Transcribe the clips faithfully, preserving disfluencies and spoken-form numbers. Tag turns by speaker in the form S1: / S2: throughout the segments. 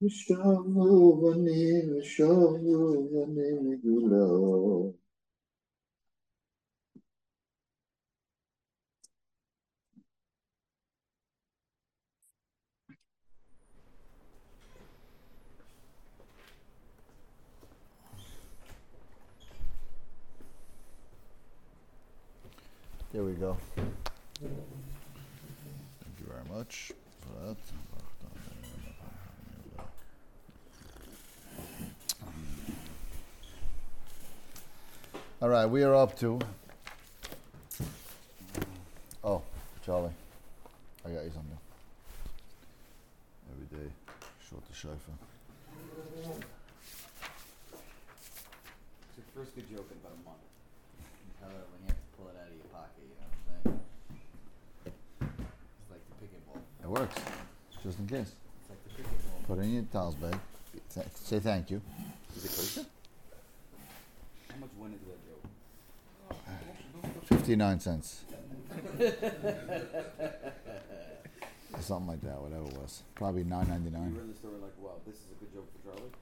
S1: ושבו בנים ושבו בנים מגולה. There we go. Thank you very much for that. All right, we are up to. Oh, Charlie, I got you something. Every day, short the shofar.
S2: It's your first good joke in about a month. However, when you have to pull it out of your pocket, you know what I'm saying? It's like the picket ball.
S1: It works, just in case.
S2: It's like the picket ball.
S1: Put it in your towels bag. Th- say thank you.
S2: Is it kosher? How much win is that joke?
S1: Fifty-nine cents. Something like that, whatever it was. Probably nine
S2: You
S1: ninety-nine.
S2: read the story like, wow, this is a good joke for Charlie?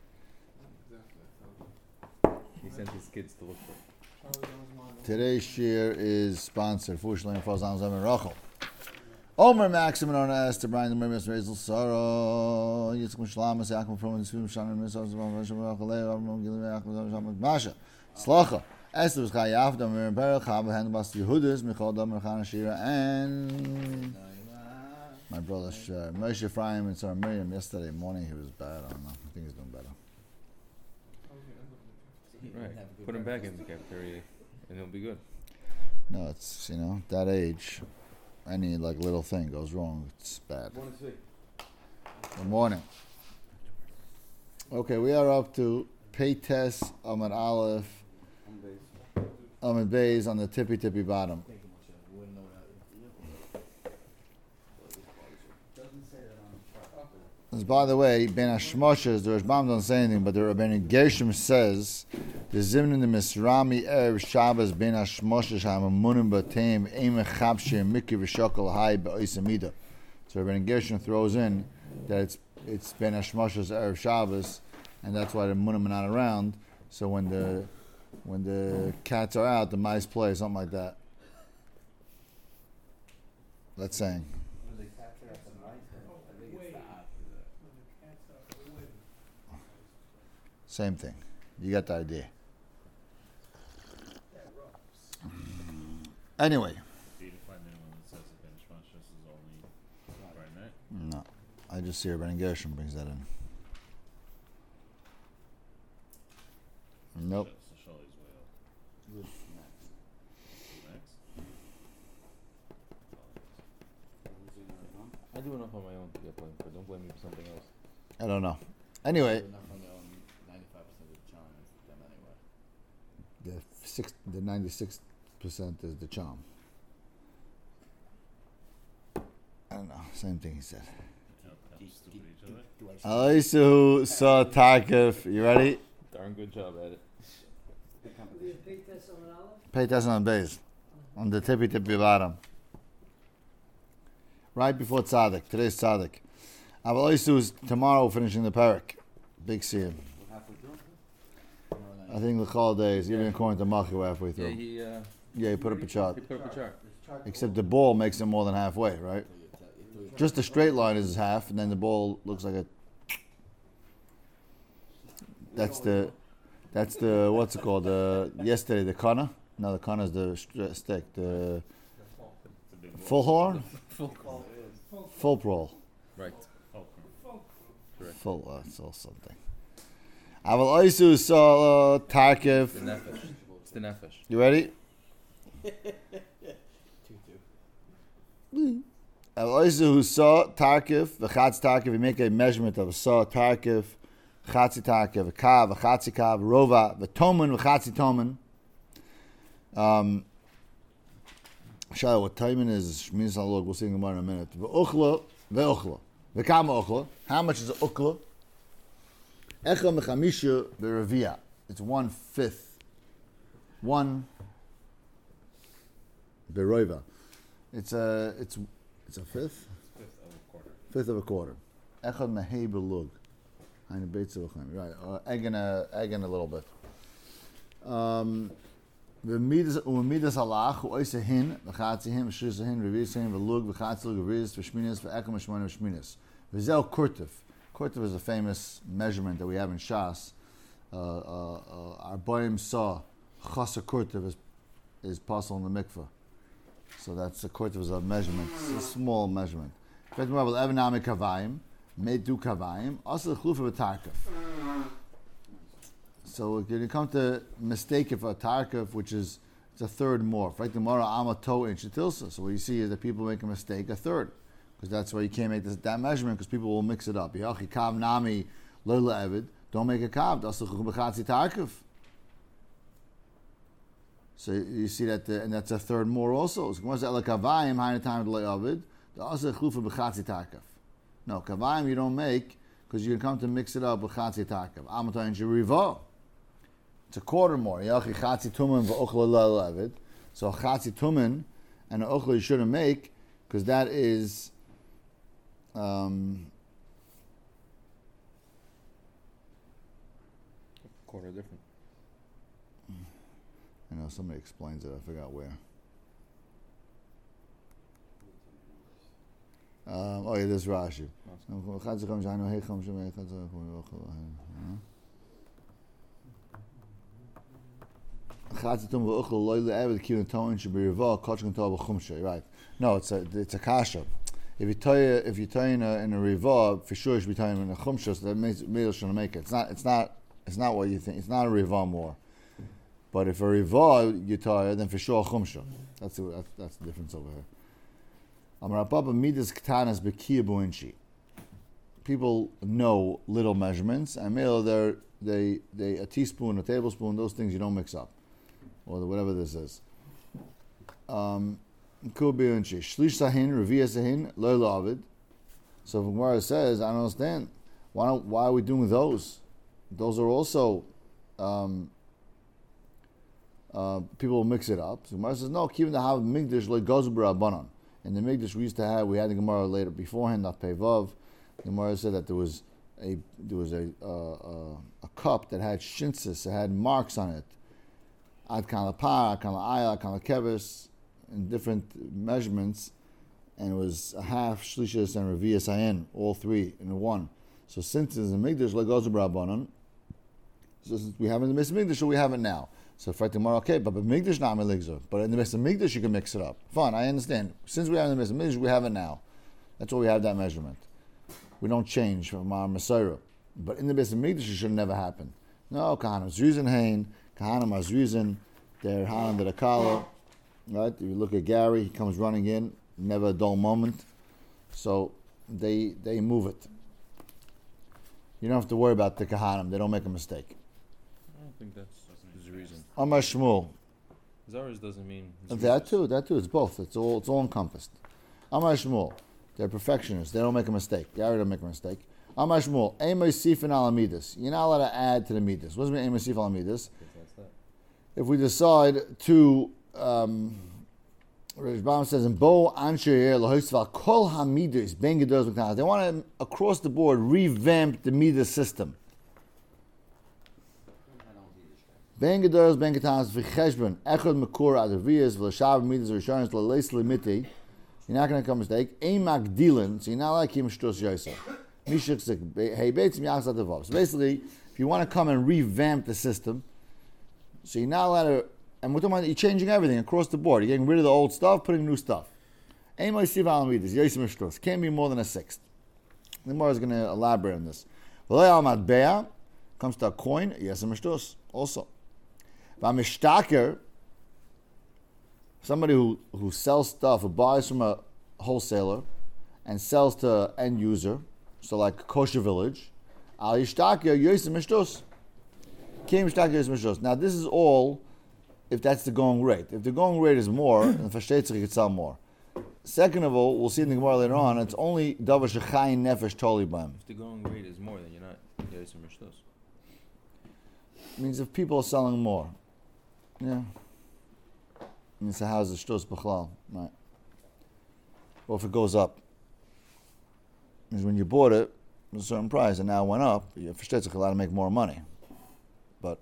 S3: He sent his kids to look for it.
S1: Today's shir is sponsored. Fortunately, for Fazan Zaman Rachel. Omer Maxim and Ona asked to Brian the Mermis Razel Sarah. Yitzchak Mishlamas Yakum from the Swim Shannon Missos of Rachel Rachel Avram Gilead Yakum Masha. Slacha. Esther was Chayaf Damer Berach Hava Handbas Yehudas Michal Damer Chana Shira and my brother uh, Moshe Ephraim and Sarah Miriam yesterday morning. He was bad. I don't know. I think he's doing better.
S3: Right. Put him back in the cafeteria and he'll be good.
S1: No, it's, you know, that age, any like little thing goes wrong, it's bad.
S2: One and three.
S1: Good morning. Okay, we are up to Peites Amid Aleph
S2: One base.
S1: Amid Bays on the tippy tippy bottom.
S2: Thank you, Moshe. You wouldn't know that. Doesn't say that on the chart.
S1: As by the way, Ben Hashmoshes, the Rashbam doesn't say anything, but the Rabbeinu Gershom says the Zimnin the Misrami Erev Shabbos Ben Hashmoshes Hamamunim Batem Eime Chabshir Miki V'Shokol Hai Ba'Isamida. So Rabbeinu Gershom throws in that it's it's Ben Hashmoshes Erev Shabbos, and that's why the Munim are not around. So when the when the cats are out, the mice play, something like that. That's saying. Same thing. You got the idea. Anyway.
S4: Do you find anyone that says that Ben Shmashas is only Friday night?
S1: No. I just see Rabbeinu Gershom brings that in. Nope.
S4: So Shali's way up. Max?
S3: I do enough on my own to get blamed for. Don't blame me for something else.
S1: I don't know. Anyway,
S2: Enough on their own, ninety-five percent of the charm is them anyway.
S1: the six, the ninety-six percent is the charm. I don't know. Same thing he said.
S4: How how stupid each other?
S2: Do I
S1: Alisu saw Tarkif. You ready?
S3: Darn good job at it.
S2: Good competition.
S1: Pay attention on base. On the tippy tippy bottom. Right before Tzaddik. Today's Tzaddik. Alisu is tomorrow finishing the parak. Big siyum.
S2: We're halfway through?
S1: I think the call days, even according to Machi, we're halfway
S3: Yeah,
S1: through.
S3: he uh,
S1: Yeah, he put up a chart.
S3: he put up a chart.
S1: Except the ball makes it more than halfway, right? Just the straight line is half, and then the ball looks like a. That's the, that's the what's it called? The yesterday the kana. No, the kana is the str- stick. The
S4: It's a big
S1: full horn,
S3: Full.
S1: full roll,
S3: Right.
S4: fulcrum.
S1: full. Uh, it's all something. Aval Oisu saw
S3: The
S1: Tarkiv.
S3: nefesh. It's the nefesh.
S1: You ready?
S2: Two, two.
S1: Aval Oisu who saw Tarkiv. The Chatz Tarkiv. We make a measurement of a saw Tarkiv. Chatzi Tarkiv. A kav. A Chatzi kav. Rova. The Toman. The Chatzi Toman. Um, Shai, what Taiman is, means I'll look, we'll see in in a minute. Ve'uchla, ve'uchla. Ve'kama ukhla. How much is an ukhla? Echa mechamisha be'revia. It's one fifth. One be'roiva. It's a, it's, it's a fifth?
S4: Fifth of a quarter.
S1: Fifth of a quarter. Echad mehei belug. Hainu beitza v'chaim. Right, uh, egg and a egg and a little bit. Um, V'midas u'midas halach u'oisa hin v'chatzi hin v'shirza hin v'revis hin v'lug v'chatzi lug v'revis v'shminis v'ekem v'shmonim v'shminis v'zel kurtiv. Kurtiv is a famous measurement that we have in Shas. Uh, uh, uh, our boim saw chasa kurtiv is is possible in the mikveh. So that's a kurtiv is a measurement. It's a small measurement. Fet marvel evanami kavayim made do kavayim also the chlufa b'tarkef. So when you come to mistake for a tarkef, which is it's a third morph, right? The mara ama to inch tilsa. So what you see is that people make a mistake a third, because that's why you can't make this, that measurement, because people will mix it up. Yachi kav nami lola evid. Don't make a kav. That's the b'chatzi tarkef. So you see that, the, and that's a third more also. So once that kavayim high time loy avid, the also chlufa b'chatzi tarkef. No kavayim you don't make because you can come to mix it up with chatzi tarkef. Amata inch riva. It's a quarter more. Yachi chatzi tumen v'ochla la'avid. So chatzi tumen and an ochla you shouldn't make because that is um,
S3: Quarter different.
S1: I know somebody explains it. I forgot where. Um, oh yeah, this is Rashi. Right. No, it's a it's a kasha. If you tie if you tie in a in a riva, for sure you should be tying in a chumsha. So that makes meal shouldn't make it. It's not it's not it's not what you think. It's not a riva more. But if a riva you tie, then for sure a chumsha. That's the that's, that's the difference over here. Amar Papa midas ktanas bekiya buinchi. People know little measurements, and male they they they a teaspoon, a tablespoon, those things you don't mix up, or the, whatever this is. Um, Could be unchi. Shlish sahin, revia sahin, lo lavid. So from where it says, I don't understand. Why don't, why are we doing those? Those are also um, uh, people will mix it up. So Gemara says no. Keeping the have migdash like gozbra banan. In the migdash we used to have, we had the Gemara later beforehand. Not pevav. The Gemara said that there was a there was a uh, uh, a cup that had shinsis, it had marks on it. Ad kan lapar, ad kan la'ayah, ad kan la'kevis, in different measurements, and it was a half shlishas and revias ayin, all three in one. So since it's a migdash like gozbra banan, so since we have it in the Mesa Migdash, we have it now. So for tomorrow, okay, but the Migdash not meligzor. But in the Mesa Migdash, you can mix it up. Fine, I understand. Since we have it in the Mesa Migdash, we have it now. That's why we have that measurement. We don't change from our Messiah. But in the Mesa Migdash, it should never happen. No, Kahanim's using Hain, Kahanim is using their Hanan de the Kala. Right? If you look at Gary, he comes running in, never a dull moment. So they they move it. You don't have to worry about the Kahanim. They don't make a mistake.
S3: I don't think that's the reason.
S1: Amar Shmuel.
S3: Zara's doesn't mean.
S1: That too, that too. It's both. It's all it's all encompassed. Amar Shmuel. They're perfectionists. They don't make a mistake. Gary don't make a mistake. Amar Shmuel. Eimai sifin al midas. You're not allowed to add to the midas. What does it mean, eimai sif al midas? If we decide to, um, Rishbam says in Bo Ansher Lahoisval Kol Hamidas Ben Gedoros B'Ktanas. They want to across the board revamp the midas system. Ben Gedoros Ben Ktanas v'Cheshbon Echad Makor Adaviyas v'Lashav Midas Rishonos Laleis Limiti. You're not going to come mistake. Ein Magdilin. So you're not like Kim Shtos Yosef. Mishik Hey Beitzim Yachzat Devav. So basically, if you want to come and revamp the system, so you're not allowed to. And we're talking about you're changing everything across the board. You're getting rid of the old stuff, putting new stuff. Can't be more than a sixth. The Gemara is going to elaborate on this. Comes to a coin, yes, also. Somebody who, who sells stuff, who buys from a wholesaler and sells to end user, so like Kosher Village, now this is all if that's the going rate. If the going rate is more, then Fashtetzich could sell more. Second of all, we'll see in the Gemara later on, it's only Davar Shechayin Nefesh Toli B'hem.
S3: If the going rate is more, then you're not Yosef Mishtos.
S1: Means if people are selling more. Yeah. Means the house is Shtos B'chlal. Right. Or if it goes up. Means when you bought it, a certain price and now it went up, you for Shtetzik allowed to make more money. But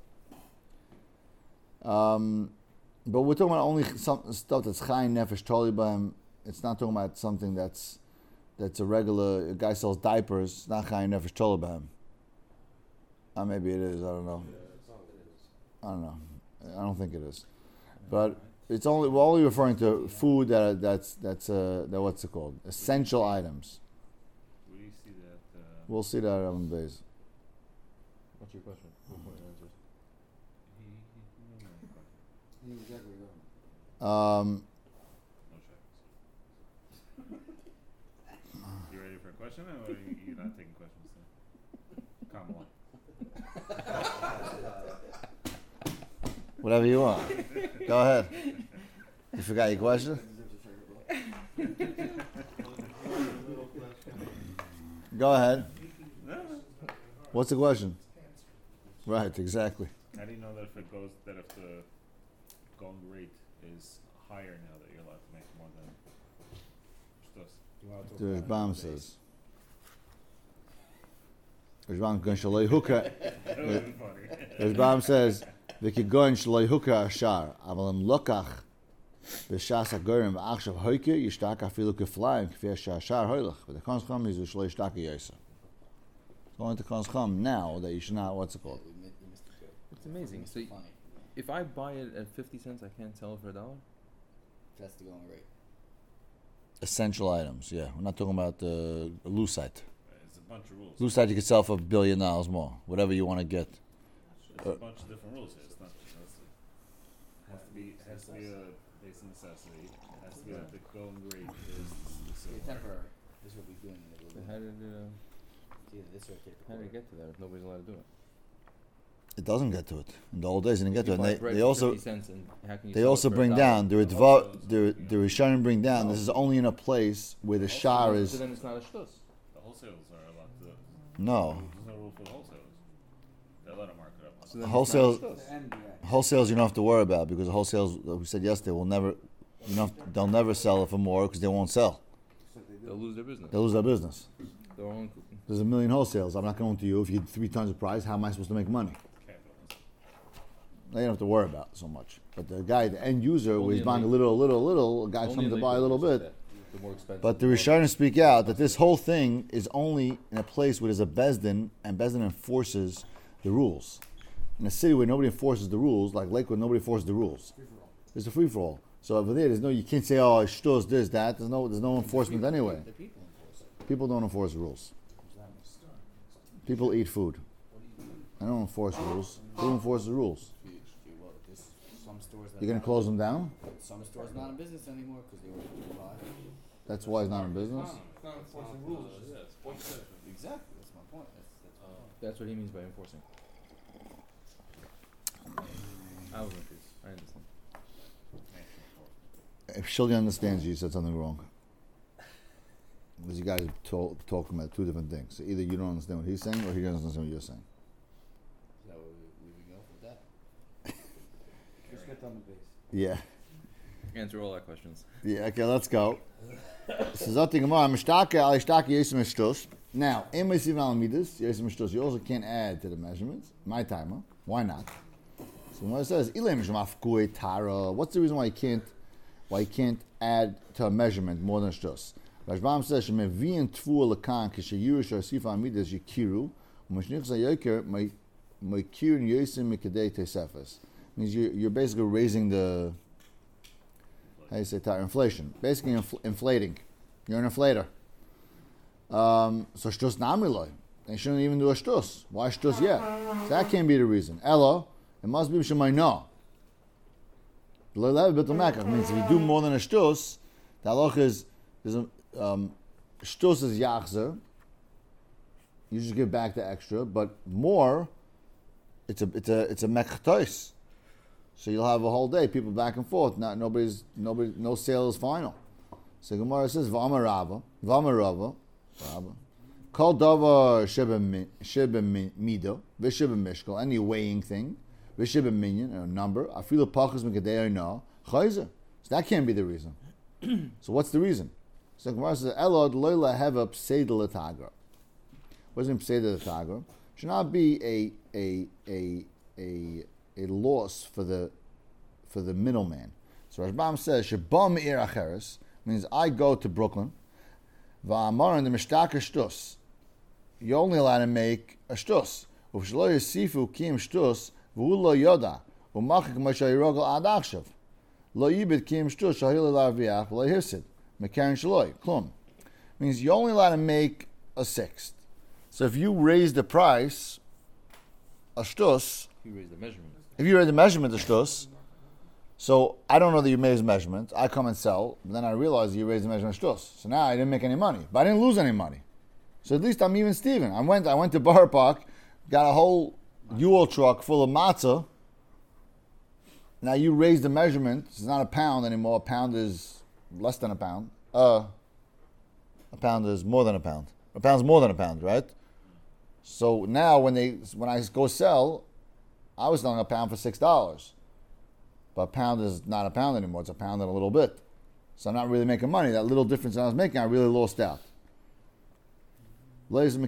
S1: um, but we're talking about only some stuff that's Chayin Nefesh Totally by him. It's not talking about something that's that's a regular a guy sells diapers. It's not Chayin Nefesh Totally by him. Uh, maybe it is. I don't know. I don't know. I don't think it is. But it's only we're only referring to food that that's that's uh, that what's it called? Essential items.
S4: Where do you see that? Uh,
S1: We'll see that on the base.
S3: What's your question? What point answer?
S4: he, he, no, no, no,
S2: He knew exactly what
S1: Um,
S4: no checks. You ready for a question, or are you, you're not taking questions? Then? Come on.
S1: whatever you want. Go ahead. You forgot your question? Go ahead. What's the question? Right, exactly.
S4: How do you know that if it goes, that if the going rate is higher now that you're allowed to make more than Shtus?
S1: The Rashbam says. Rashbam goes shaloi hookah.
S4: That would be funny.
S1: Rashbam says, "V'kigon shaloi hookah ashar, aval im lokach b'shas hagorim v'achshav hoike yishtaka afilu keflayim k'fi ashar hoilach." But the konscham is shaloi yishtaka yosa. It's going to konscham now that you should not. What's it called?
S2: We mi- you missed the joke.
S3: It's amazing.
S2: It's
S3: So
S2: funny.
S3: if I buy it at fifty cents, I can't sell it for a dollar?
S2: That's the going rate.
S1: Essential items. Yeah, we're not talking about the uh, lucite.
S4: It's a bunch of rules.
S1: Lucite you could sell for a billion dollars more, whatever you want to get.
S4: It's a bunch of different rules here. It's not just that's it. Has to be has to be a basic necessity. It has to be that the going rate is the
S2: It's
S4: silver.
S2: temporary. This is what we're doing in the
S3: So
S2: little
S3: how did it, uh,
S2: It's either this or take the
S3: how did it
S2: quarter.
S3: get to that if nobody's allowed to do it?
S1: It doesn't get to it. In the old days, it didn't get to
S3: You
S1: it.
S3: buy
S1: And
S3: bread
S1: they, they
S3: for
S1: also
S3: fifty cents and how can you
S1: they
S3: sell it
S1: also
S3: for a
S1: bring
S3: dollar?
S1: down the
S4: The
S1: Ritva,
S4: wholesales,
S1: the the Rishonim bring down. This is only in a place where the shar
S3: So
S1: is
S3: then it's not a shtus.
S4: The wholesales are allowed to.
S1: no
S4: There's no rule for the wholesalers. They're allowed to mark it up.
S3: So then
S1: Wholesale-
S3: it's not a shtus.
S1: wholesales. You don't have to worry about because the wholesales, like we said yesterday, will never. You know, they'll never sell it for more because they won't sell.
S3: They'll lose their business.
S1: They'll lose their business.
S3: Their own.
S1: There's a million wholesales. I'm not going to you if you get three tons of price. How am I supposed to make money?
S4: Capitalism.
S1: They don't have to worry about it so much. But the guy, the end user, where
S3: Only
S1: he's
S3: in
S1: buying a
S3: Lake-
S1: little, a little, a little, a guy's
S3: Only
S1: coming to
S3: in
S1: buy a little
S3: Lakewood,
S1: bit.
S3: The more expensive.
S1: But the
S3: more-
S1: Rishonim speak out that this whole thing is only in a place where there's a Bezdin, and Bezdin enforces the rules. In a city where nobody enforces the rules, like Lakewood, nobody enforces the rules. It's a free for all. So over there, there's no, you can't say, oh, shtus, this, that. There's no, there's no enforcement anyway.
S2: The people enforce it.
S1: People don't enforce the rules. People eat food. They don't enforce rules. Who enforces the rules?
S2: You, you, well, there's some stores that
S1: You're gonna close them down?
S2: some stores not in business anymore because they were too high.
S1: That's why he's not in business.
S2: Not enforcing rules. Exactly. That's my point. That's, that's my point.
S3: That's what he means by enforcing. I was confused. I understand.
S1: If Shilly understands you, you said something wrong. Because you guys are to- talking about two different things. So either you don't understand what he's saying, or he doesn't understand what you're saying.
S2: Is that where we, we would go with that? Just get on the base.
S1: Yeah.
S3: Answer all our questions.
S1: Yeah. Okay. Let's go. So Zati Gemara, Mishtake al Ishtake Yosem Shtus. Now, in Meisiv al Midas, Yosem Shtus, you also can't add to the measurements. My timer. Why not? So when it says Ilem Shemafkui Tara, what's the reason why you can't, why you can't add to a measurement more than Shtus? Rashbam says Shemevian Tfu Lakan Kishayurish or Sif al Midas Yikiru, Umashnichs Ayoker Maikir Yosem Mikadei Tesefes. Means you, you're basically raising the, how do you say that? Inflation. Basically infl- inflating. You're an inflator. Um, so shtus namiloi. They shouldn't even do a shtus. Why shtus yet? So that can't be the reason. Elo, it must be b'shemay no. It means if you do more than a shtus, the halach is, is a, um, shtus is yachzer. You just give back the extra, but more, it's a it's a it's a mektois. So you'll have a whole day, people back and forth. Not nobody's nobody, no sale is final. So Gemara says, "V'amar Rava, v'amar Rava, Rava, kol davar sheba mido, v'sheba mishkal, any weighing thing, v'sheba minyan, a number, afilu pachas mikadei no, chayzer." So that can't be the reason. So what's the reason? So Gemara says, "Elod loyla heva pseida letagra." What What does it say to the Tagra? Should not be a a a a a loss for the for the middleman. So Rashbam says Shabam Ir Acheres means I go to Brooklyn. Va'amar in the Mishtaka Shtus. You're only allowed to make a shtus. Uvshlo yisifu kim shtus v'hu lo yoda u'machik m'shay rogel ad achshav. Lo yibid kim shtus shahil l'arviach v'lo yifsid. Mekaren shaloi. Klum. Means you're only allowed to make a sixth. So if you raise the price, a shtus,
S3: You raise the measurement.
S1: if you raise the measurement of shtus, so I don't know that you made his measurement. I come and sell, but then I realize you raised the measurement of shtus. So now I didn't make any money, but I didn't lose any money. So at least I'm even Steven. I went I went to Borough Park, got a whole U-Haul truck full of matzah. Now you raise the measurement. It's not a pound anymore. A pound is less than a pound. Uh, a pound is more than a pound. A pound's more than a pound, right? So now when they when I go sell, I was selling a pound for six dollars. But a pound is not a pound anymore. It's a pound and a little bit. So I'm not really making money. That little difference I was making, I really lost out. But if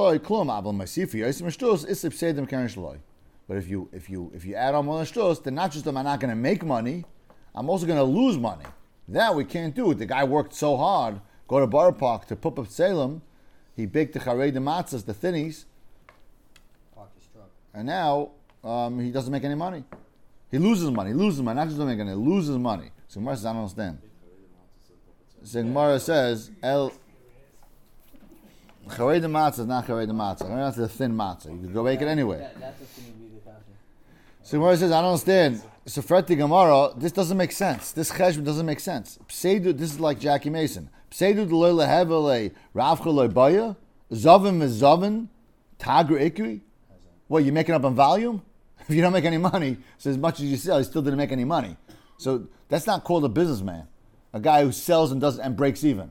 S1: you if you if you add on more shtus, then not just am I not going to make money, I'm also going to lose money. That we can't do. The guy worked so hard, go to Borough Park to put up Salem, he baked the charei de matzahs, the thinnies,
S2: Parked his truck.
S1: and now um, he doesn't make any money. He loses money. He loses money. Not just doesn't make any. He loses money. So Gemara says, I don't understand. So Gemara says, El. Charei de matzah is not charei de matzah. Charei de matzah is a thin matzah. You could go make it anyway.
S2: That, that's what's going to be the kasha.
S1: So Gemara says, I don't understand. So Freti Gemara, this doesn't make sense. This cheshbon doesn't make sense. Pseidu, this is like Jackie Mason. Pseidu d'lo lehevele ravcha lo baya zavim is zavin tagra ikri. What, you making up on volume? If you don't make any money, so as much as you sell, you still didn't make any money. So that's not called a businessman. A guy who sells and does and breaks even.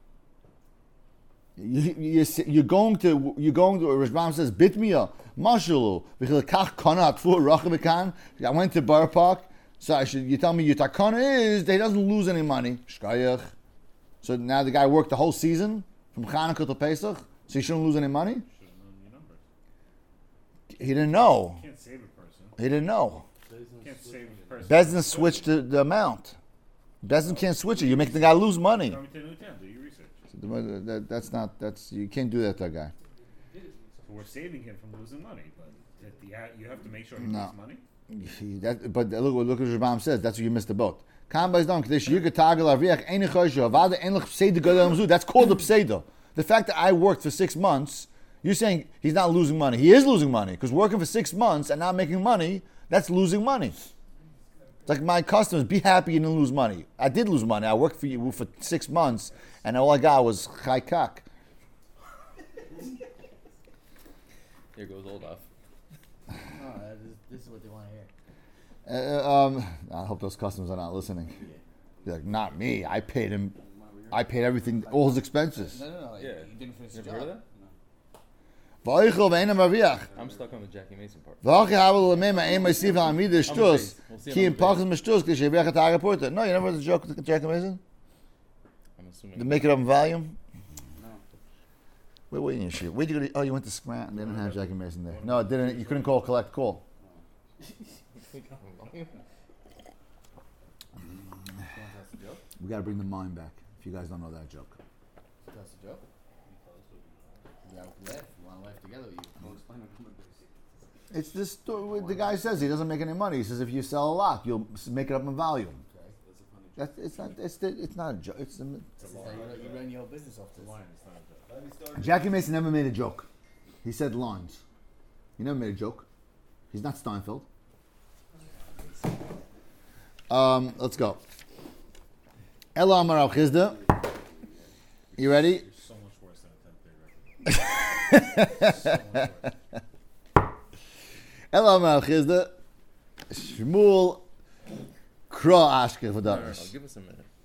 S1: You, you, you're going to you're going to Rashbam says bitmiya mashulu v'chilakach kana atfu rachavikan. I went to Borough Park, so I should you tell me your takana is that he doesn't lose any money. Shkayach. So now the guy worked the whole season from Chanukah to Pesach, so he shouldn't lose any money.
S4: Should have known your numbers.
S1: He didn't know.
S4: Can't save a person.
S1: He didn't know.
S4: Can't save a person.
S1: Bezdin switched the, the amount. Bezdin can't switch it. You make the guy lose money.
S4: Tell me ten to ten. Do your research.
S1: That, that's not. That's you can't do that to a guy.
S4: So we're saving him from losing money, but that the, you have to make sure he
S1: No.
S4: makes money.
S1: He- That, but look, look what Rashbam says. That's what you missed the boat. That's called the pseudo. The fact that I worked for six months, you're saying he's not losing money. He is losing money because working for six months and not making money, that's losing money. It's like my customers, be happy you didn't lose money. I did lose money. I worked for you for six months and all I got was chai kak.
S3: Here goes Olaf.
S2: No, that is, this is what they want to hear.
S1: Uh, um, I hope those customers are not listening. They're like, not me. I paid him. I paid everything, all his expenses.
S2: No, no, no. Like,
S3: Yeah.
S2: You didn't finish
S3: You
S2: the
S3: ever heard
S2: job.
S3: of that?
S1: V'oichel ve'enem raviach.
S3: I'm stuck on the Jackie Mason part.
S1: V'achi havel l'mei ma'em ma'isiv ha'amid shtus.
S3: We'll see
S1: Ki
S3: on
S1: im
S3: the
S1: pachas m'shtus k'di she'yavech et ha'agapurta. No, you never heard the joke with Jack Mason?
S3: I'm assuming.
S1: To make it up in volume?
S2: No.
S1: Where were you in your shit? Where'd you go to, oh, you went to Scranton. They didn't have Jackie Mason there. No, it didn't. You couldn't call collect call.
S2: That's a joke.
S1: We got to bring the mind back. If you guys don't know that joke.
S2: That's a joke. You gotta laugh. You want to laugh together with you.
S1: It's this story. The guy says he doesn't make any money. He says if you sell a lot, you'll s- make it up in volume.
S2: Okay.
S1: That's it's not. It's the, it's not a joke. It's a,
S2: This is how you, you run your whole business off this.
S4: Line, it's not a joke.
S1: Jackie Mason never made a joke. He said lines. He never made a joke. He's not Steinfeld. Um, let's go. Ela Amar Rav Chizda. You ready?
S4: You're so much worse than a tenth grade record.
S1: Ela Amar Rav Chizda. Shmuel Kro Ashke
S3: Alright,
S1: V'Darish.
S3: I'll give us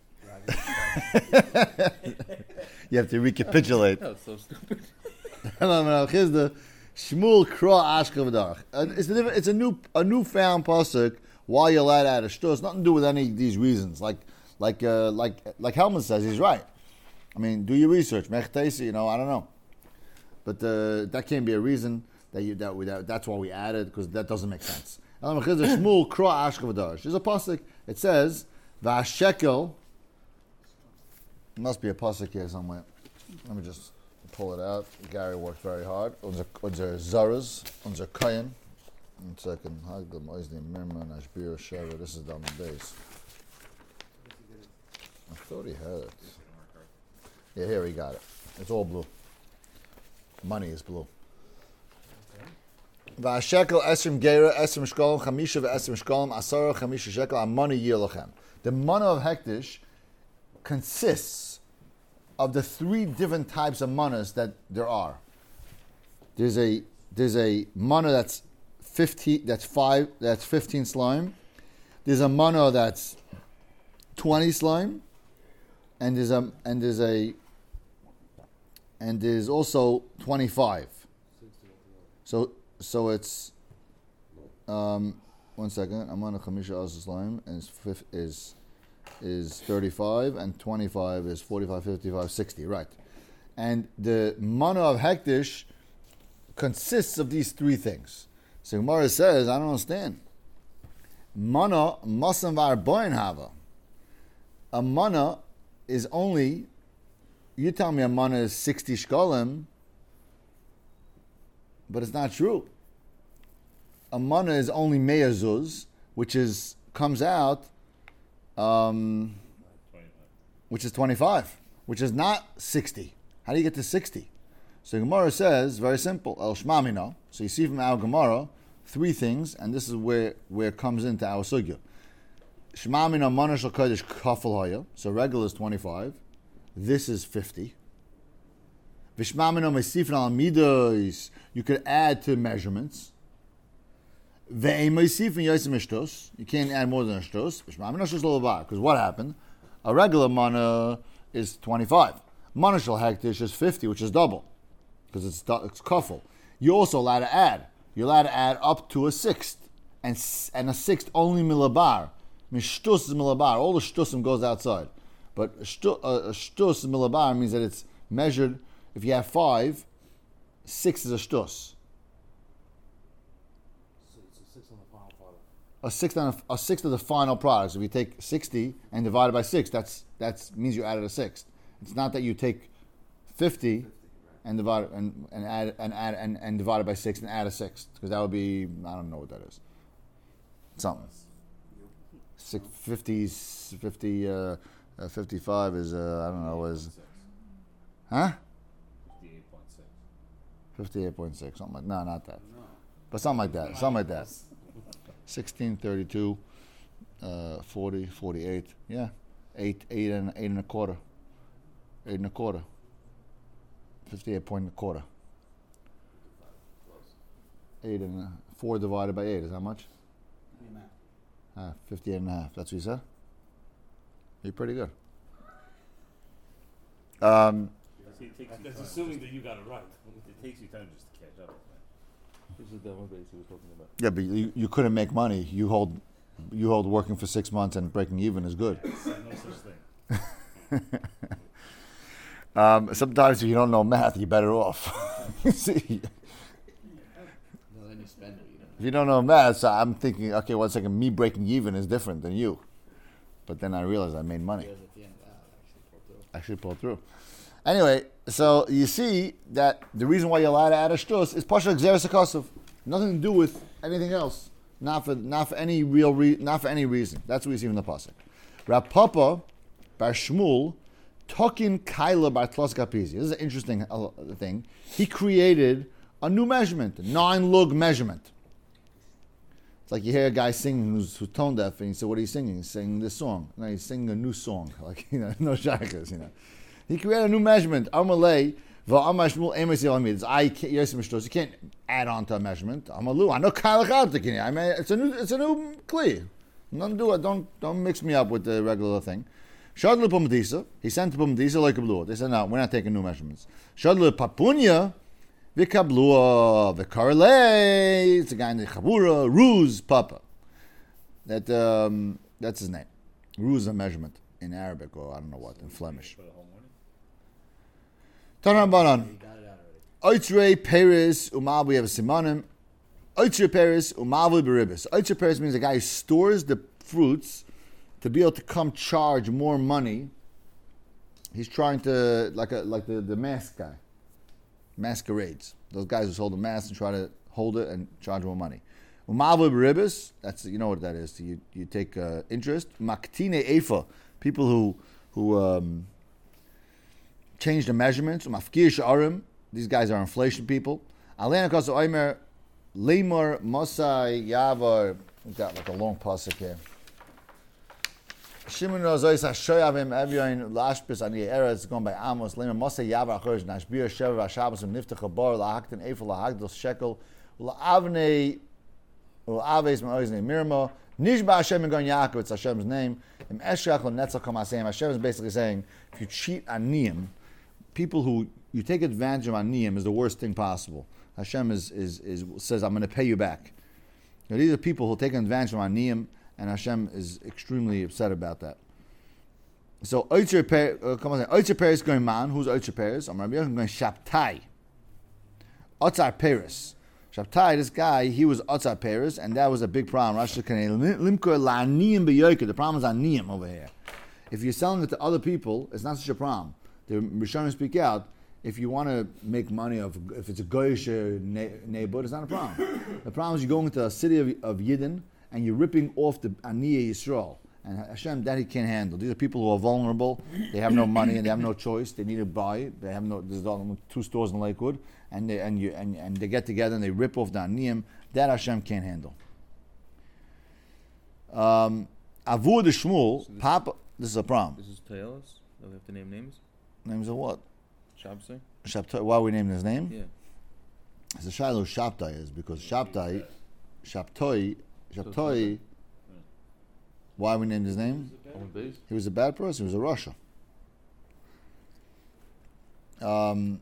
S3: a minute.
S1: You have to recapitulate.
S3: That was so stupid.
S1: Ela Amar Rav Chizda. Shmuel Kro Ashke V'Darich. Uh, It's a different, it's a new a newfound pasuk. Why you're allowed out of shtur? It's nothing to do with any of these reasons. Like like uh, like like Helmut says, he's right. I mean, do your research. Mech Teisi, you know, I don't know. but uh, that can't be a reason that you that, we, that that's why we added, because that doesn't make sense. There's a pasuk. It says Vashekel. Must be a pasuk here somewhere. Let me just pull it out. Gary worked very hard. Unser unser zaras, unser kayan. One second. Hagdam oizni mirman ashbir sheva. This is down the base. I thought he had it. Yeah, here he got it. It's all blue. Money is blue. Vashekel esrim gera esrim shkolim chamisha ve'esrim shkolim asara chamisha shekel amani yilachem. The mana of hektish consists of the three different types of manas that there are. There's a there's a mana that's fifty that's five that's fifteen slime. There's a mana that's twenty slime, and there's a and there's a and there's also twenty-five. So so it's um one second. I'm on a chamisha as slime, and it's fifth is is thirty-five, and twenty-five is forty-five, fifty-five, sixty, right? And the mana of hektish consists of these three things. So Gemara says, I don't understand. Mana masam v'arboin hava. A mana is only, you tell me a mana is sixty shkolim, but it's not true. A mana is only meyazuz, which is comes out Um, which is twenty-five, which is not sixty. How do you get to sixty? So Gemara says, very simple, El Shmamina. So you see from our Gemara, three things, and this is where, where it comes into our sugya. Shmamina mana shel kodesh kafel haya. So regular is twenty-five. This is fifty. Vishmamina meisifin al midos. You could add to measurements. You can't add more than a shtos. Because what happened? A regular mana is twenty-five. Mana shel hektish is fifty, which is double. Because it's it's kafel. You're also allowed to add. You're allowed to add up to a sixth. And and a sixth only milabar. Shtus is milabar. All the shtusim goes outside. But a shtus milabar means that it's measured. If you have five, six is a shtus. A sixth, on a, a sixth of the final product. So if you take sixty and divide it by six, that's that's means you added a sixth. It's not that you take fifty and divide it and, and add and add and, and divide it by six and add a sixth, because that would be, I don't know what that is. Something. Six, fifty, fifty, uh, uh, fifty-five is uh, I don't know is, huh?
S4: Fifty-eight point six.
S1: Fifty-eight point six, something like no, not that, but something like that, something like that. sixteen, thirty-two, uh, forty, forty-eight, yeah, eight, eight and eight and a quarter, eight and a quarter, fifty-eight point and a quarter, eight and a, four divided by eight is how much? Ah, fifty-eight and a half. That's what you said. You're pretty good. Um,
S4: See, it takes you That's assuming that you got it right. It takes you time just to catch up.
S3: This is the one base he was talking about.
S1: yeah, but you, you couldn't make money. You hold, you hold working for six months and breaking even is good.
S4: No such thing.
S1: Um, sometimes if you don't know math, you're better off. See,
S2: No, then you spend it, you know.
S1: if you don't know math, so I'm thinking, okay, one second, me breaking even is different than you. But then I realized I made money.
S2: Because at the end, ah, actually pulled through.
S1: Actually pulled through. Anyway, so you see that the reason why you're allowed to add a shtus is pasha gzeres hakosov. Nothing to do with anything else. Not for not for any real re, not for any reason. That's what we see from the pasuk. Rav Papa bar Shmuel tokin kaila bar tlos kapizi. This is an interesting uh, thing. He created a new measurement, a nine lug measurement. It's like you hear a guy singing who's, who's tone deaf, and you say, "What are you singing?" He's singing this song. No, he's singing a new song. Like, you know, no shakas, you know. He created a new measurement. Amalei v'amar Shmuel emes yalamid. I yes mishtos. You can't add on to a measurement. Amalu. I know kailachad. I mean, it's a new, it's a new kli. Don't do it. Don't don't mix me up with the regular thing. Shadlu Pumadisa. He sent to Pumadisa like a blue. They said, no, we're not taking new measurements. Shadlu Papunya. Vikablua. Vikarle. It's a guy in the Chabura. Ruz Papa. That um, that's his name. Ruz is a measurement in Arabic, or I don't know what, in Flemish.
S4: For the whole morning?
S1: Tanan Banan.
S2: You got it out
S1: Oitre Peres Umal, we have a simonim. Oitre Peres Umal beribis. Oitre Peres means a guy who stores the fruits to be able to come charge more money. He's trying to, like a like the, the mask guy. Masquerades. Those guys who hold the mask and try to hold it and charge more money. Umal beribis, that's, you know what that is. You you take uh, interest. Maktine Efa, people who, who um, change the measurements. Mafkir Sha'arim, these guys are inflation people. Alena Kosa Oimer, Lemor, Mosai, Yavar. We've got like a long pasuk here. Shimon Rozois Hashoyavim Evyoin Lashpis Ani Eretz, going by Amos. Lemor Mosai Yavar Achorish Nashbir Shever Vashabas and Niftach Bar Lahaktin Eifel Lahagdil Shekel La'avnei La'aves Ma'oiznei Mirma Nishba Hashem and Gon Yaakov. It's Hashem's name. Im Eshach Netzach Kamasem. Hashem is basically saying, if you cheat Aniyim, people who you take advantage of Aniyim is the worst thing possible. Hashem is, is, is says, I'm going to pay you back. Now, these are people who take advantage of Aniyim, and Hashem is extremely upset about that. So, Oitzer Peres, uh, come on, Oitzer Peres going man. Who's Oitzer Peres? I'm Rabbi Yochanan going Shabtai. Otzar Peres. Shabtai, this guy, he was Otzar Peres, and that was a big problem. Rashi Limkor la'aniyim b'yoker. The problem is aniyim over here. If you're selling it to other people, it's not such a problem. The Rishonim speak out. If you want to make money, of, if it's a goyish neighborhood, it's not a problem. The problem is you're going into a city of, of Yidden and you're ripping off the Aniyah Yisrael. And Hashem, that he can't handle. These are people who are vulnerable. They have no money and they have no choice. They need to buy. They have no. There's two stores in Lakewood, and they and you and, and they get together and they rip off the Aniyim. That Hashem can't handle. Um, Avur the Shmuel, so this, Papa. This is a problem.
S3: This is Taelis. Do we have to name names?
S1: Names of what?
S3: Shabtai.
S1: Shabtai. Why are we naming his name?
S3: Yeah.
S1: It's a Shiloh Shabtai is because Shabtai, Shabtoi, Shabtoi. Why we named his name? He was a bad person. He was a Russia. Um,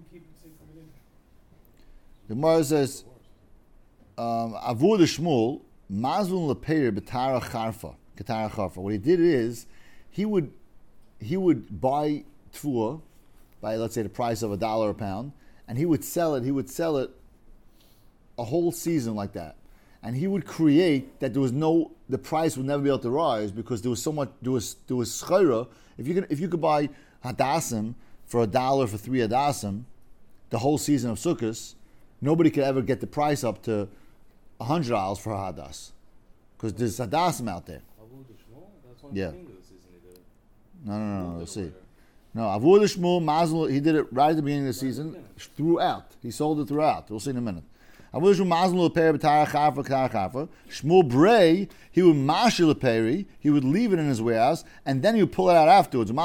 S1: the Gemara says, Avur the Shmuel, Mazun lepeir b'tara charfa, ketara charfa. What he did is, he would he would buy tfuah by, let's say, the price of a dollar a pound, and he would sell it. He would sell it a whole season like that. And he would create that there was no, the price would never be able to rise because there was so much, there was there was schayra. If you could, if you could buy hadassim for a dollar for three hadassim, the whole season of Sukkot, nobody could ever get the price up to a hundred dollars for a hadas, because there's hadassim out there. Yeah. No, no, no, no. Let's see. No, Avur the Shmuel Mazal. He did it right at the beginning of the season, throughout. He sold it throughout. We'll see in a minute. Shmuel Bray, he would mashil a peri, he would leave it in his warehouse, and then he would pull it out afterwards. And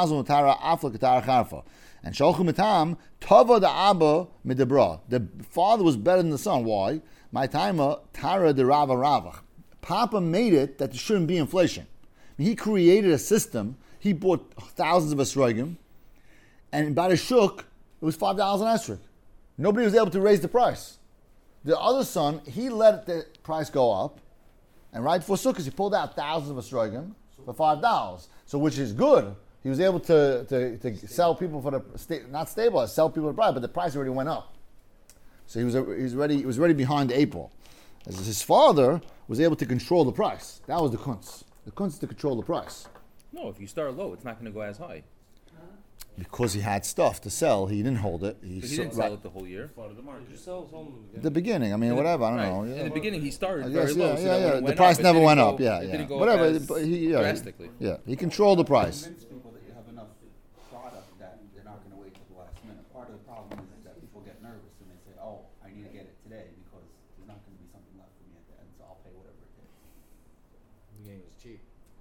S1: Sholchim Etam, Tava the Abba Midebra. The father was better than the son. Why? My timer, Tara de Rava Ravach. Papa made it that there shouldn't be inflation. He created a system. He bought thousands of esrogim, and by the shuk, it was five dollars an esrog. Nobody was able to raise the price. The other son, he let the price go up, and right before Sukkot, he pulled out thousands of esrogim for five dollars. So, which is good. He was able to, to, to sell people for the sta- not stabilize, sell people the price, but the price already went up. So he was he was ready. He was already behind the eight ball. As his father was able to control the price. That was the kunz. The kunz is to control the price.
S3: No, if you start low, it's not going to go as high.
S1: Because he had stuff to sell, he didn't hold it. He,
S3: He
S1: so-
S3: didn't sell
S1: right-
S3: it the whole year.
S1: the beginning. I mean, whatever. I don't
S3: Right.
S1: know. Yeah.
S3: In the beginning, he started
S1: I
S3: very
S1: guess,
S3: low.
S1: yeah,
S3: so
S1: yeah,
S3: that when
S1: yeah.
S3: it
S1: The
S3: went
S1: price
S3: up, it
S1: never
S3: didn't
S1: went
S3: go-
S1: up. Yeah,
S3: it
S1: yeah.
S3: didn't go
S1: Whatever.
S3: up as
S1: but he, yeah,
S3: drastically.
S1: Yeah, he controlled the price.
S2: Convince people that you have enough product that they're not going to wait till the last minute. Part of the problem is that people get nervous and they say, "Oh, I need to get it today because there's not going to be something left for me at the end, so I'll pay whatever it takes."
S4: The game is cheap.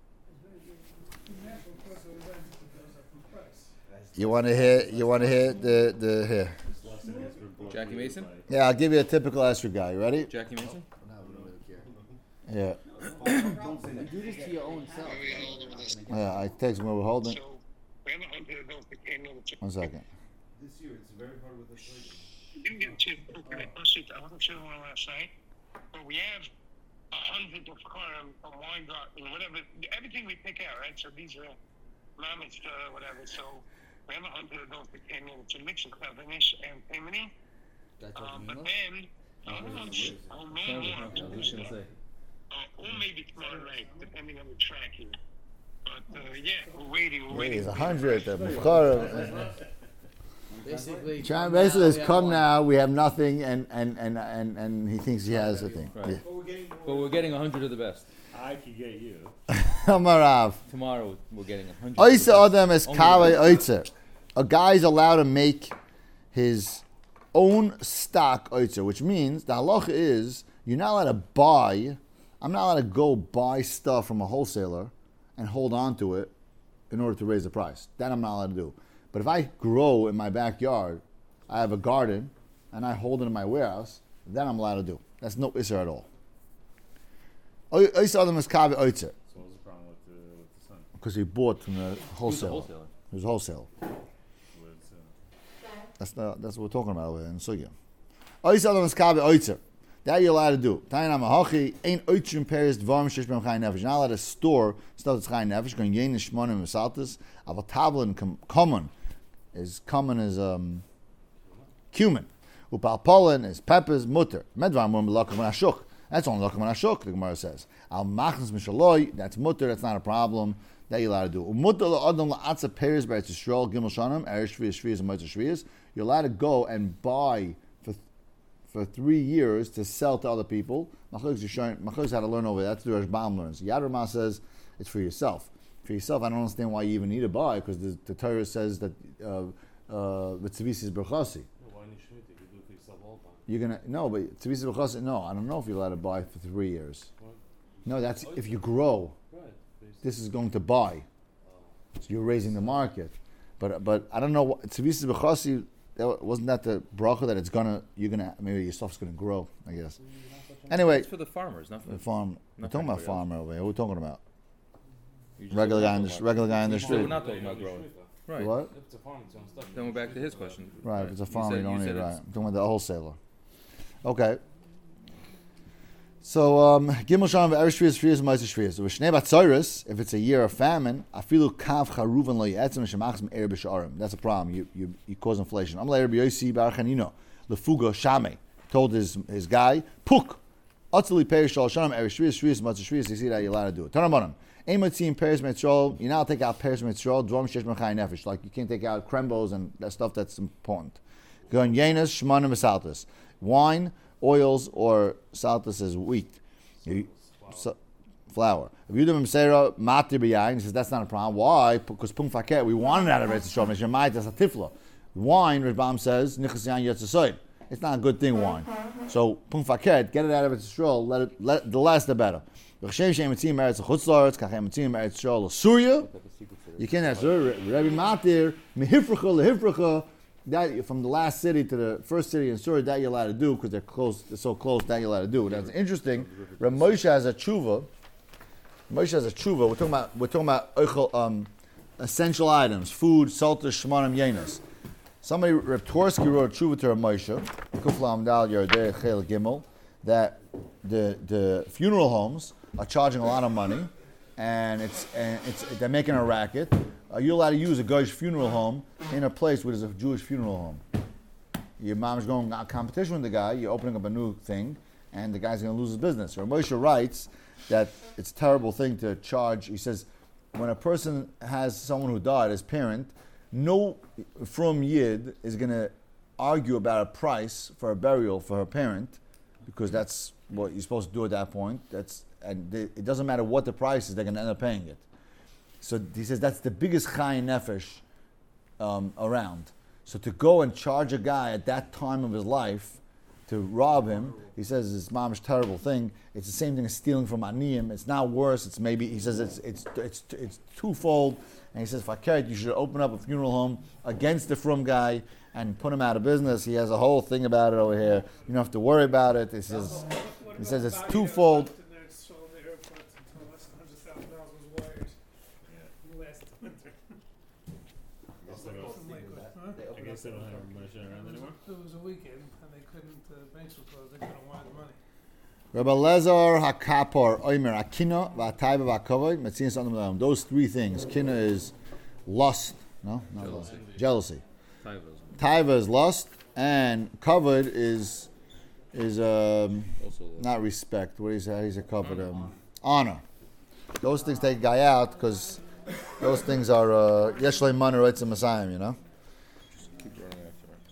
S1: You want to hear? You want to hear the the here?
S3: Jackie Mason?
S1: Yeah, I'll give you a typical Esther guy. You ready?
S3: Jackie Mason?
S2: No, we don't really care.
S1: Yeah.
S2: Don't say that. Do this to your own self.
S1: Yeah. I text him. We're holding.
S5: So we have a hundred of those that came in.
S1: One second.
S4: This year it's very hard with the trading.
S5: We didn't get to okay, let's see, I wasn't sure one last night, but we have a hundred of um, a wine garden, whatever, everything we pick out, right? So these are mammoths, uh, whatever. So we have a hundred of those that came in. It's a mix of Klavinish and Pimini. Uh, but then, uh, lunch, I'll know more.
S3: I was just gonna say.
S5: Uh, or maybe tomorrow night, depending on the track here. But uh, yeah, we're waiting. We're
S1: Hey,
S5: waiting.
S1: it's a hundred. The Bukhara.
S6: Basically,
S1: Trying
S6: from
S1: basically
S6: now
S1: has
S6: we have
S1: come
S6: one.
S1: now. We have nothing, and and and and, and he thinks he has a thing.
S3: Right.
S1: Yeah.
S4: But we're getting more.
S3: But we're getting a hundred of the best.
S4: I could get you.
S1: Amarav.
S3: Tomorrow we're getting a hundred.
S1: Oisa Adam is
S3: Only
S1: kaveh
S3: the
S1: oitzer. A guy is allowed to make his own stock oitzer, which means the halacha is you're not allowed to buy. I'm not allowed to go buy stuff from a wholesaler and hold on to it in order to raise the price. That I'm not allowed to do. But if I grow in my backyard, I have a garden, and I hold it in my warehouse, then I'm allowed to do. That's no isser at all. Oisa Adam is kaveh oitzer.
S4: So what's the problem with the, with the son?
S1: Because he bought from the
S3: Who's the
S1: wholesaler.
S3: wholesaler?
S1: It was wholesale.
S4: With, uh,
S1: That's the, that's what we're talking about over there in Sugya. Oisa Adam is kaveh oitzer. That you're allowed to do. Tainam hachi ain't oitrim peris dvarim shesh b'em chayin nefesh. You're not allowed to store stuff that's chayin nefesh. Going yin shmonim v'saltis. Aval tavlin common is common is um, cumin. Upal pollen is peppers mutter. Medvar mum l'akam ashuk. That's only l'akam ashuk. The Gemara says. Al machnas mishaloi. That's mutter. That's not a problem. That you're allowed to do. Umutter la'adam la'atza peris b'eretz Yisrael gimel shanim eresh shviyas shviyas and motzei shviyas. You're allowed to go and buy for for three years to sell to other people. Machlokes had to learn over that. That's the Rashbam learns. Yad Ramah says it's for yourself. For yourself, I don't understand why you even need to buy, because the, the Torah says that v'tzivis is berchasi. You're gonna no, but tzivis is berchasi. No, I don't know if you're allowed to buy for three years. No, that's if you grow. This is going to buy. So you're raising the market, but but I don't know what tzivis is berchasi. That wasn't that the bracha that it's gonna you're gonna maybe your stuff's gonna grow, I guess. Anyway,
S3: It's for the farmers, not for
S1: the farm. We're
S3: Not
S1: talking about
S3: everybody else.
S1: farmer over here. We're talking about
S3: you just
S1: regular
S3: said
S1: guy in
S3: we're
S1: the
S3: not
S1: regular guy in the
S3: talking about-
S1: street.
S3: We're not talking about growing. Right.
S1: What?
S7: If it's a farm, it's on stuff.
S3: Then we're back to his question.
S1: Right, if it's a
S3: You
S1: farmer,
S3: said-
S1: you don't
S3: you
S1: need it.
S3: said
S1: Right,
S3: it's-
S1: I'm talking about the wholesaler. Okay. So um, Gimel Sham v'Eresh Shviyas Shviyas Ma'aser Shviyas. So V'Shnei Batzoros, if it's a year of famine, Afilu Kav Charuvan Lo Yetzim Shemachzim Eir B'Sharim. That's a problem. You you you cause inflation. I'm later B'Yosi Bar Chanino Lefuga Shame told his his guy Puk Atzli Perish Shal Shanam Eresh Shviyas Shviyas Ma'aser Shviyas. You see that you're allowed to do it. Tanamonim. Ein Matzim Peres Metzrol. You now take out Peres Metzrol. Dvom Shesh Mechai Nefesh. Like you can't take out Krembos and that stuff that's important. Going Yenas Shmanim Saltas. Wine, oils, or saltas is wheat. You- so, flour. If you do Mimsera Mati B'yayin, he says that's not a problem. Why? Because Pum Faket, we want it out of Eretz Yisrael. Mishemait, that's a tifla. Wine, Rishbam says, Nichas Yain Yetzasoid. It's not a good thing, wine. So, Pum Faket, get it out of Eretz Yisrael, let it, let, the less the better. V'chshem Shem Mitzim Eretz Chutzlaretz, Kachem Mitzim Eretz Yisrael, Surya. You can't have Surya. Rabbi Matir, Mehifracha, Lehifracha, that from the last city to the first city in Surah, that you're allowed to do because they're close, they're so close. That you're allowed to do. That's interesting. Rav Moshe has a tshuva. Moshe has a tshuva. We're talking about we're talking about oichel, um, essential items: food, salter, shmanim, yenas. Somebody Rav Tversky wrote a tshuva to Rav Moshe, Kuflam Dal Yardei Chel Gimel, that the the funeral homes are charging a lot of money, and it's and it's they're making a racket. Are you allowed to use a Goyish funeral home in a place where there's a Jewish funeral home? Your mom's going on competition with the guy, you're opening up a new thing, and the guy's going to lose his business. Rav Moshe writes that it's a terrible thing to charge. He says, when a person has someone who died as parent, no from Yid is going to argue about a price for a burial for her parent, because that's what you're supposed to do at that point. That's and they, it doesn't matter what the price is, they're going to end up paying it. So he says that's the biggest chayin nefesh um, around. So to go and charge a guy at that time of his life to rob him, he says it's mamish terrible thing. It's the same thing as stealing from aniyim. It's not worse. It's maybe he says it's it's it's it's twofold. And he says Fakert, you should open up a funeral home against the frum guy and put him out of business. He has a whole thing about it over here. You don't have to worry about it. He says he says it's twofold.
S4: I guess they don't have much around anymore.
S6: It was a weekend, and they couldn't, uh, banks were closed, they couldn't wire the money.
S1: Rabbi Lezer Hakapor Oimer Akina Vataiba Vakavoy Metzias Adam. Those three things. Kina is lust. No, not
S3: Jealousy.
S1: lust. Jealousy.
S3: Taiva.
S1: Taiva is lust, and covered is is um,
S3: Also,
S1: not respect. What do you say? How do you say covered? Um, honor. Those things take a guy out because those things are uh, yesh le'man or etzem Messiah, you know.